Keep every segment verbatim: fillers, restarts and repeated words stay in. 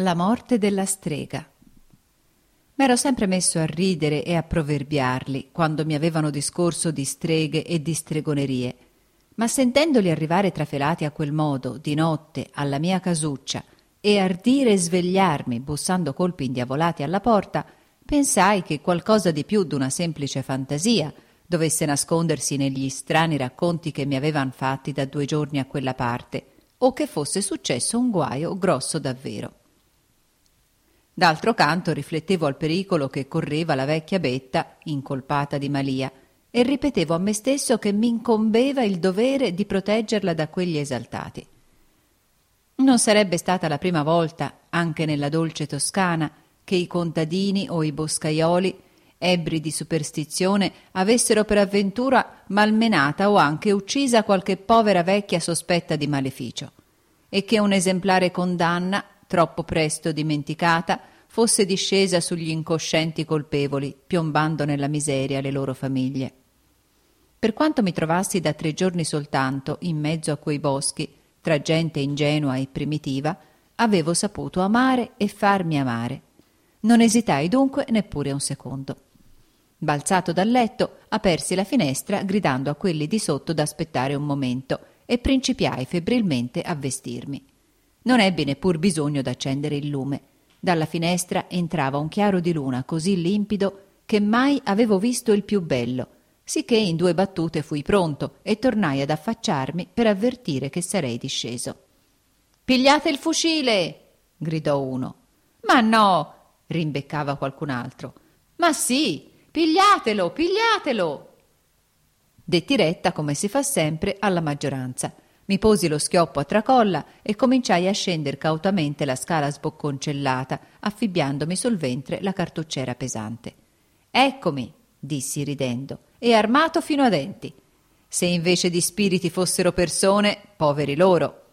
La morte della strega. M'ero sempre messo a ridere e a proverbiarli quando mi avevano discorso di streghe e di stregonerie, ma sentendoli arrivare trafelati a quel modo, di notte, alla mia casuccia, e ardire svegliarmi bussando colpi indiavolati alla porta, pensai che qualcosa di più d'una semplice fantasia dovesse nascondersi negli strani racconti che mi avevan fatti da due giorni a quella parte, o che fosse successo un guaio grosso davvero. D'altro canto riflettevo al pericolo che correva la vecchia Betta, incolpata di malia, e ripetevo a me stesso che m'incombeva il dovere di proteggerla da quegli esaltati. Non sarebbe stata la prima volta, anche nella dolce Toscana, che i contadini o i boscaioli, ebbri di superstizione, avessero per avventura malmenata o anche uccisa qualche povera vecchia sospetta di maleficio, e che un'esemplare condanna, troppo presto dimenticata, fosse discesa sugli incoscienti colpevoli, piombando nella miseria le loro famiglie. Per quanto mi trovassi da tre giorni soltanto in mezzo a quei boschi, tra gente ingenua e primitiva, avevo saputo amare e farmi amare. Non esitai dunque neppure un secondo. Balzato dal letto, apersi la finestra gridando a quelli di sotto d'aspettare un momento e principiai febbrilmente a vestirmi. Non ebbi neppur bisogno d'accendere il lume. Dalla finestra entrava un chiaro di luna così limpido che mai avevo visto il più bello, sicché in due battute fui pronto e tornai ad affacciarmi per avvertire che sarei disceso. «Pigliate il fucile!» gridò uno. «Ma no!» rimbeccava qualcun altro. «Ma sì! Pigliatelo! Pigliatelo!» Detti retta, come si fa sempre, alla maggioranza. Mi posi lo schioppo a tracolla e cominciai a scender cautamente la scala sbocconcellata, affibbiandomi sul ventre la cartucciera pesante. «Eccomi!» dissi ridendo, «e armato fino a denti. Se invece di spiriti fossero persone, poveri loro!»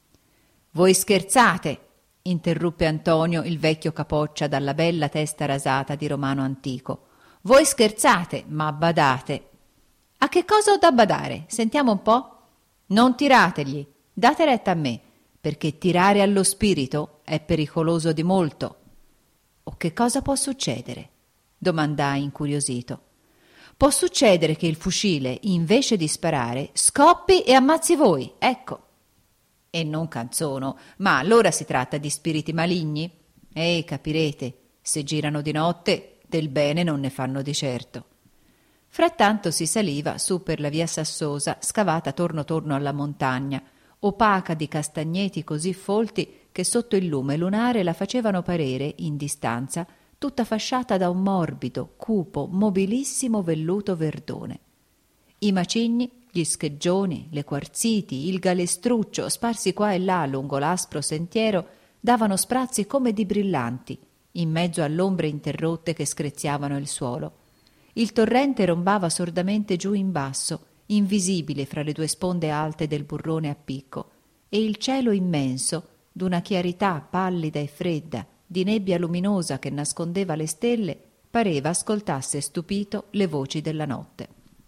«Voi scherzate!» interruppe Antonio, il vecchio capoccia dalla bella testa rasata di romano antico. «Voi scherzate, ma badate!» «A che cosa ho da badare? Sentiamo un po'!» «Non tirategli, date retta a me, perché tirare allo spirito è pericoloso di molto». «O che cosa può succedere?» domandai incuriosito. «Può succedere che il fucile, invece di sparare, scoppi e ammazzi voi, ecco». «E non canzono, ma allora si tratta di spiriti maligni?» «Eh, capirete, se girano di notte, del bene non ne fanno di certo». Frattanto si saliva su per la via Sassosa, scavata torno torno alla montagna, opaca di castagneti così folti che sotto il lume lunare la facevano parere, in distanza, tutta fasciata da un morbido, cupo, mobilissimo velluto verdone. I macigni, gli scheggioni, le quarziti, il galestruccio, sparsi qua e là lungo l'aspro sentiero, davano sprazzi come di brillanti, in mezzo all'ombre interrotte che screziavano il suolo. Il torrente rombava sordamente giù in basso, invisibile fra le due sponde alte del burrone a picco, e il cielo immenso, d'una chiarità pallida e fredda, di nebbia luminosa che nascondeva le stelle, pareva ascoltasse stupito le voci della notte.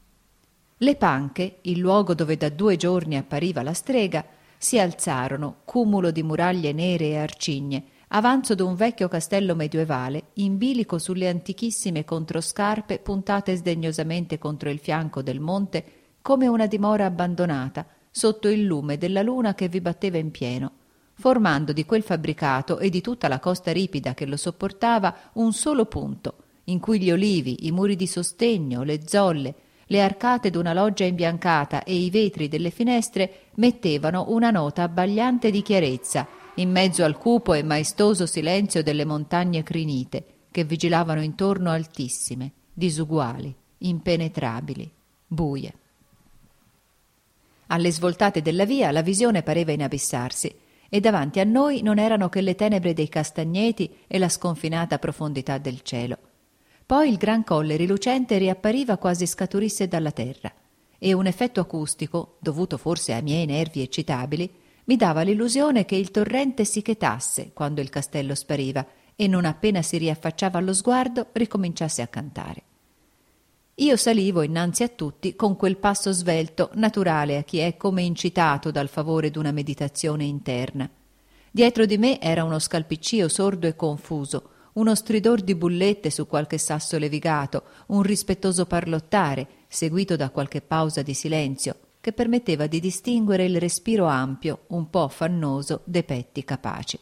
Le panche, il luogo dove da due giorni appariva la strega, si alzarono, cumulo di muraglie nere e arcigne, avanzo d'un vecchio castello medioevale, in bilico sulle antichissime controscarpe puntate sdegnosamente contro il fianco del monte, come una dimora abbandonata, sotto il lume della luna che vi batteva in pieno, formando di quel fabbricato e di tutta la costa ripida che lo sopportava un solo punto, in cui gli olivi, i muri di sostegno, le zolle, le arcate d'una loggia imbiancata e i vetri delle finestre mettevano una nota abbagliante di chiarezza, in mezzo al cupo e maestoso silenzio delle montagne crinite, che vigilavano intorno altissime, disuguali, impenetrabili, buie. Alle svoltate della via la visione pareva inabissarsi, e davanti a noi non erano che le tenebre dei castagneti e la sconfinata profondità del cielo. Poi il gran colle rilucente riappariva quasi scaturisse dalla terra, e un effetto acustico, dovuto forse ai miei nervi eccitabili, mi dava l'illusione che il torrente si chetasse quando il castello spariva e non appena si riaffacciava allo sguardo ricominciasse a cantare. Io salivo innanzi a tutti con quel passo svelto naturale a chi è come incitato dal favore d'una meditazione interna. Dietro di me era uno scalpiccio sordo e confuso, uno stridor di bullette su qualche sasso levigato, un rispettoso parlottare, seguito da qualche pausa di silenzio, che permetteva di distinguere il respiro ampio, un po' affannoso, dei petti capaci.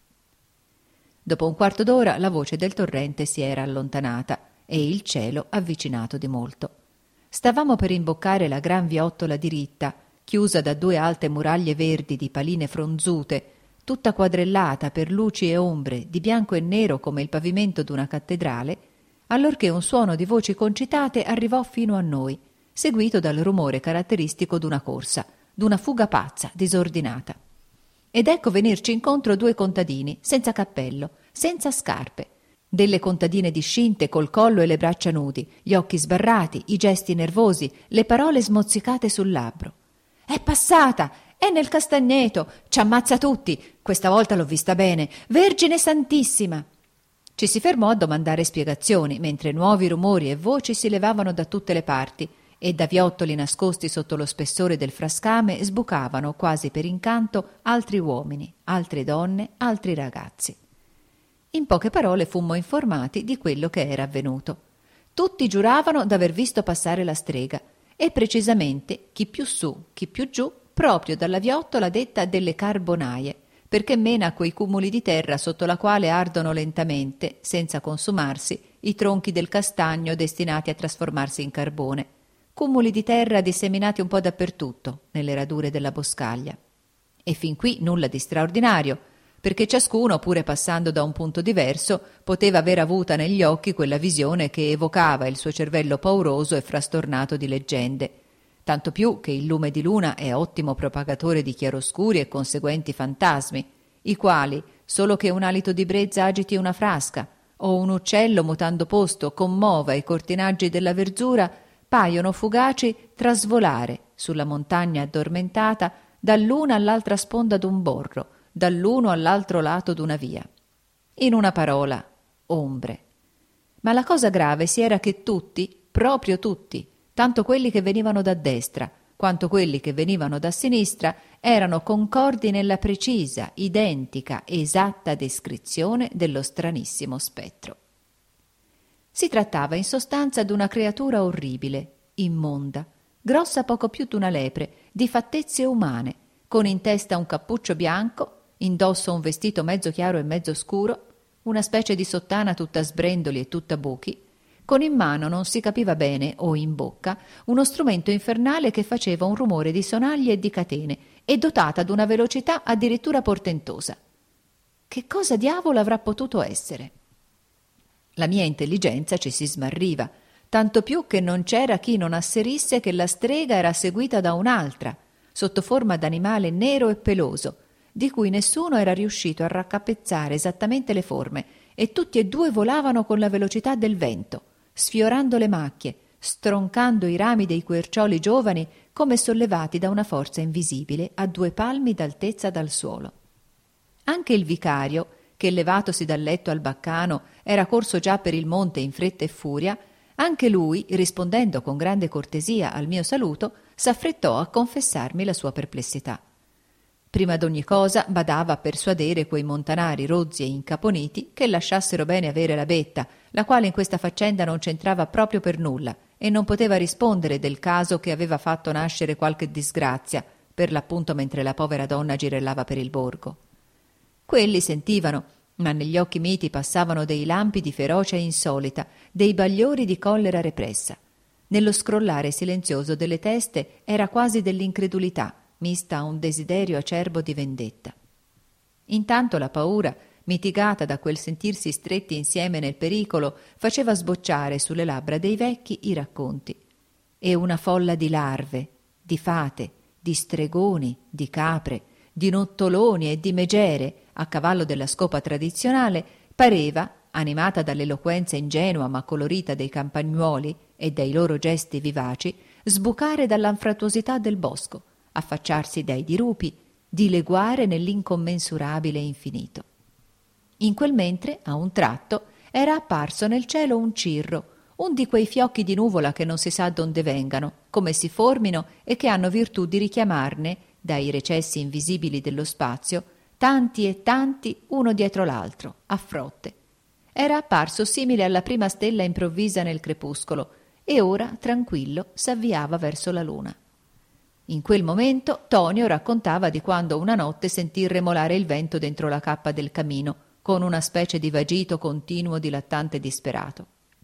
Dopo un quarto d'ora la voce del torrente si era allontanata e il cielo avvicinato di molto. Stavamo per imboccare la gran viottola diritta, chiusa da due alte muraglie verdi di paline fronzute, tutta quadrellata per luci e ombre, di bianco e nero come il pavimento d'una cattedrale, allorché un suono di voci concitate arrivò fino a noi, seguito dal rumore caratteristico d'una corsa, d'una fuga pazza, disordinata. Ed ecco venirci incontro due contadini, senza cappello, senza scarpe, delle contadine discinte col collo e le braccia nudi, gli occhi sbarrati, i gesti nervosi, le parole smozzicate sul labbro. «È passata! È nel castagneto! Ci ammazza tutti! Questa volta l'ho vista bene! Vergine Santissima!» Ci si fermò a domandare spiegazioni, mentre nuovi rumori e voci si levavano da tutte le parti e da viottoli nascosti sotto lo spessore del frascame sbucavano, quasi per incanto, altri uomini, altre donne, altri ragazzi. In poche parole fummo informati di quello che era avvenuto. Tutti giuravano d'aver visto passare la strega, e precisamente chi più su, chi più giù, proprio dalla viottola detta delle Carbonaie, perché mena quei cumuli di terra sotto la quale ardono lentamente, senza consumarsi, i tronchi del castagno destinati a trasformarsi in carbone. Cumuli di terra disseminati un po' dappertutto, nelle radure della boscaglia. E fin qui nulla di straordinario, perché ciascuno, pure passando da un punto diverso, poteva aver avuta negli occhi quella visione che evocava il suo cervello pauroso e frastornato di leggende, tanto più che il lume di luna è ottimo propagatore di chiaroscuri e conseguenti fantasmi, i quali, solo che un alito di brezza agiti una frasca, o un uccello mutando posto commuova i cortinaggi della verzura, paiono fugaci trasvolare sulla montagna addormentata dall'una all'altra sponda d'un borro, dall'uno all'altro lato d'una via. In una parola, ombre. Ma la cosa grave si era che tutti, proprio tutti, tanto quelli che venivano da destra quanto quelli che venivano da sinistra, erano concordi nella precisa, identica, esatta descrizione dello stranissimo spettro. Si trattava in sostanza d'una creatura orribile, immonda, grossa poco più d'una lepre, di fattezze umane, con in testa un cappuccio bianco, indosso un vestito mezzo chiaro e mezzo scuro, una specie di sottana tutta sbrendoli e tutta buchi, con in mano non si capiva bene, o in bocca, uno strumento infernale che faceva un rumore di sonagli e di catene e dotata d'una velocità addirittura portentosa. Che cosa diavolo avrà potuto essere? La mia intelligenza ci si smarriva, tanto più che non c'era chi non asserisse che la strega era seguita da un'altra, sotto forma d'animale nero e peloso, di cui nessuno era riuscito a raccapezzare esattamente le forme, e tutti e due volavano con la velocità del vento, sfiorando le macchie, stroncando i rami dei quercioli giovani come sollevati da una forza invisibile a due palmi d'altezza dal suolo. Anche il vicario, che levatosi dal letto al baccano era corso già per il monte in fretta e furia, anche lui, rispondendo con grande cortesia al mio saluto, s'affrettò a confessarmi la sua perplessità. Prima d'ogni cosa badava a persuadere quei montanari rozzi e incaponiti che lasciassero bene avere la betta, la quale in questa faccenda non c'entrava proprio per nulla e non poteva rispondere del caso che aveva fatto nascere qualche disgrazia, per l'appunto mentre la povera donna girellava per il borgo. Quelli sentivano, ma negli occhi miti passavano dei lampi di ferocia insolita, dei bagliori di collera repressa. Nello scrollare silenzioso delle teste era quasi dell'incredulità, mista a un desiderio acerbo di vendetta. Intanto la paura, mitigata da quel sentirsi stretti insieme nel pericolo, faceva sbocciare sulle labbra dei vecchi i racconti. E una folla di larve, di fate, di stregoni, di capre, di nottoloni e di megere, a cavallo della scopa tradizionale, pareva, animata dall'eloquenza ingenua ma colorita dei campagnuoli e dai loro gesti vivaci, sbucare dall'anfrattuosità del bosco, affacciarsi dai dirupi, dileguare nell'incommensurabile infinito. In quel mentre, a un tratto, era apparso nel cielo un cirro, un di quei fiocchi di nuvola che non si sa donde vengano, come si formino e che hanno virtù di richiamarne, dai recessi invisibili dello spazio, tanti e tanti uno dietro l'altro, a frotte. Era apparso simile alla prima stella improvvisa nel crepuscolo e ora, tranquillo, s'avviava verso la luna. In quel momento Tonio raccontava di quando una notte sentì remolare il vento dentro la cappa del camino, con una specie di vagito continuo dilattante e disperato.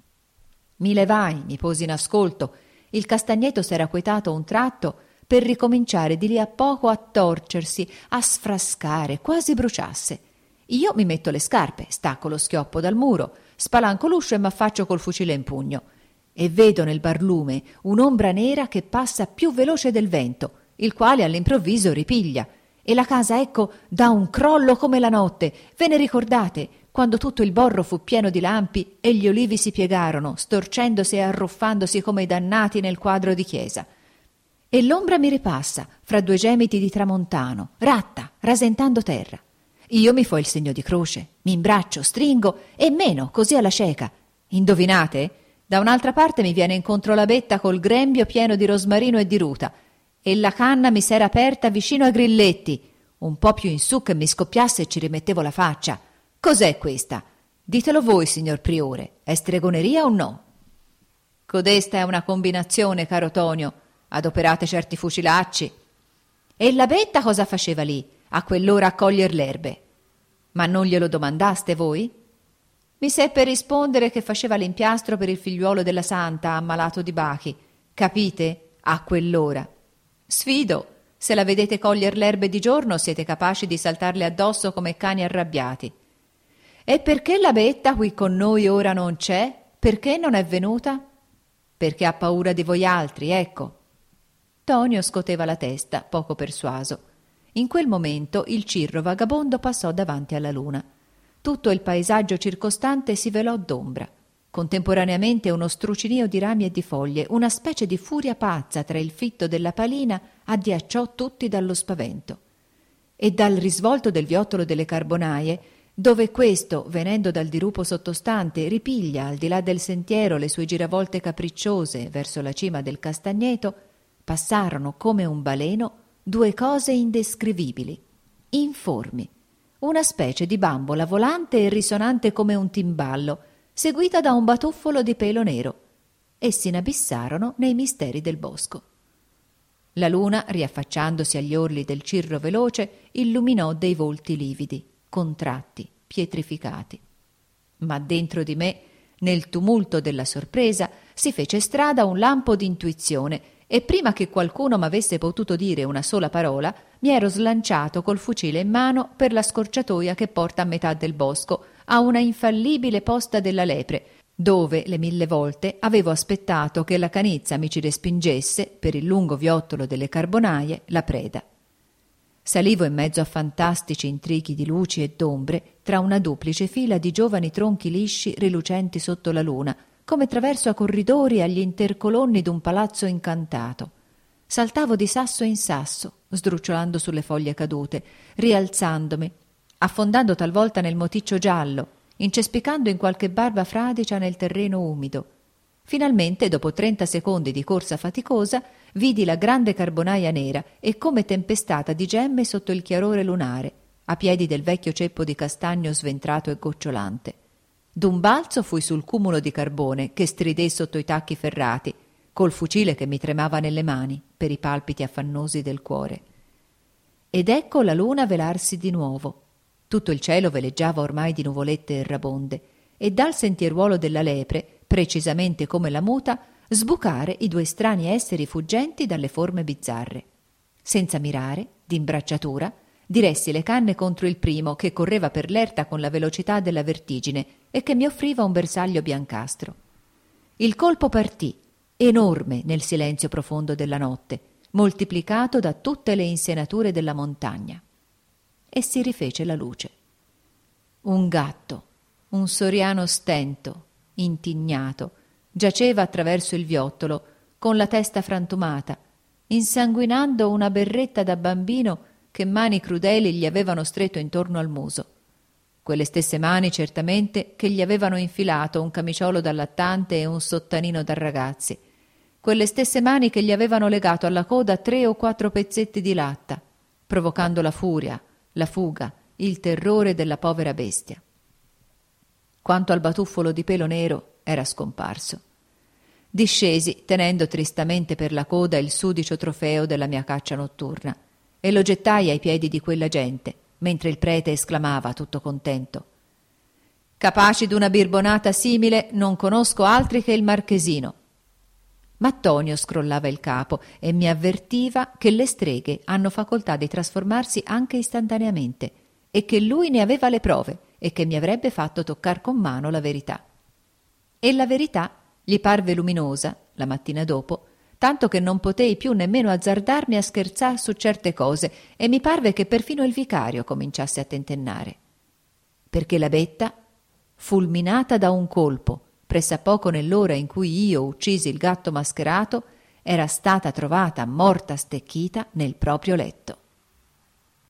Mi levai, mi posi in ascolto. Il castagneto s'era quetato un tratto per ricominciare di lì a poco a torcersi, a sfrascare, quasi bruciasse. Io mi metto le scarpe, stacco lo schioppo dal muro, spalanco l'uscio e m'affaccio col fucile in pugno. E vedo nel barlume un'ombra nera che passa più veloce del vento, il quale all'improvviso ripiglia. E la casa, ecco, dà un crollo come la notte. Ve ne ricordate? Quando tutto il borro fu pieno di lampi e gli olivi si piegarono, storcendosi e arruffandosi come i dannati nel quadro di chiesa. E l'ombra mi ripassa, fra due gemiti di tramontano, ratta, rasentando terra. Io mi fo il segno di croce, mi imbraccio, stringo e meno, così alla cieca. Indovinate? Da un'altra parte mi viene incontro la betta col grembio pieno di rosmarino e di ruta, e la canna mi s'era aperta vicino ai grilletti. Un po' più in su che mi scoppiasse e ci rimettevo la faccia. Cos'è questa? Ditelo voi, signor Priore, è stregoneria o no? Codesta è una combinazione, caro Tonio. Adoperate certi fucilacci. E la betta cosa faceva lì, a quell'ora a coglier l'erbe? Ma non glielo domandaste voi? Mi seppe rispondere che faceva l'impiastro per il figliuolo della santa ammalato di bachi. Capite? A quell'ora. Sfido, se la vedete coglier l'erbe di giorno siete capaci di saltarle addosso come cani arrabbiati. E perché la betta qui con noi ora non c'è? Perché non è venuta? Perché ha paura di voi altri, ecco. Tonio scoteva la testa, poco persuaso. In quel momento il cirro vagabondo passò davanti alla luna. Tutto il paesaggio circostante si velò d'ombra. Contemporaneamente uno strucinio di rami e di foglie, una specie di furia pazza tra il fitto della palina, addiacciò tutti dallo spavento. E dal risvolto del viottolo delle carbonaie, dove questo, venendo dal dirupo sottostante, ripiglia al di là del sentiero le sue giravolte capricciose verso la cima del castagneto, passarono come un baleno due cose indescrivibili, informi, una specie di bambola volante e risonante come un timballo, seguita da un batuffolo di pelo nero, e s'inabissarono nei misteri del bosco. La luna, riaffacciandosi agli orli del cirro veloce, illuminò dei volti lividi, contratti, pietrificati. Ma dentro di me, nel tumulto della sorpresa, si fece strada un lampo d'intuizione e prima che qualcuno m'avesse potuto dire una sola parola, mi ero slanciato col fucile in mano per la scorciatoia che porta a metà del bosco, a una infallibile posta della lepre, dove le mille volte avevo aspettato che la canizza mi ci respingesse, per il lungo viottolo delle carbonaie, la preda. Salivo in mezzo a fantastici intrighi di luci e d'ombre, tra una duplice fila di giovani tronchi lisci rilucenti sotto la luna, come traverso a corridori agli intercolonni d'un palazzo incantato. Saltavo di sasso in sasso, sdrucciolando sulle foglie cadute, rialzandomi, affondando talvolta nel moticcio giallo, incespicando in qualche barba fradicia nel terreno umido. Finalmente, dopo trenta secondi di corsa faticosa, vidi la grande carbonaia nera e come tempestata di gemme sotto il chiarore lunare, a piedi del vecchio ceppo di castagno sventrato e gocciolante. D'un balzo fui sul cumulo di carbone che stridé sotto i tacchi ferrati, col fucile che mi tremava nelle mani per i palpiti affannosi del cuore. Ed ecco la luna velarsi di nuovo. Tutto il cielo veleggiava ormai di nuvolette errabonde e dal sentieruolo della lepre, precisamente come la muta, sbucare i due strani esseri fuggenti dalle forme bizzarre. Senza mirare, d'imbracciatura, diressi le canne contro il primo che correva per l'erta con la velocità della vertigine e che mi offriva un bersaglio biancastro. Il colpo partì, enorme nel silenzio profondo della notte, moltiplicato da tutte le insenature della montagna. E si rifece la luce. Un gatto, un soriano stento, intignato, giaceva attraverso il viottolo, con la testa frantumata, insanguinando una berretta da bambino che mani crudeli gli avevano stretto intorno al muso. Quelle stesse mani, certamente, che gli avevano infilato un camiciolo da lattante e un sottanino da ragazzi. Quelle stesse mani che gli avevano legato alla coda tre o quattro pezzetti di latta, provocando la furia, la fuga il terrore della povera bestia. Quanto al batuffolo di pelo nero, era scomparso. Discesi, tenendo tristamente per la coda il sudicio trofeo della mia caccia notturna, e lo gettai ai piedi di quella gente, mentre il prete esclamava, tutto contento: «Capaci d'una birbonata simile non conosco altri che il marchesino». Ma Tonio scrollava il capo e mi avvertiva che le streghe hanno facoltà di trasformarsi anche istantaneamente e che lui ne aveva le prove e che mi avrebbe fatto toccar con mano la verità. E la verità gli parve luminosa, la mattina dopo, tanto che non potei più nemmeno azzardarmi a scherzar su certe cose e mi parve che perfino il vicario cominciasse a tentennare. Perché la betta, fulminata da un colpo, pressappoco nell'ora in cui io uccisi il gatto mascherato, era stata trovata morta stecchita nel proprio letto.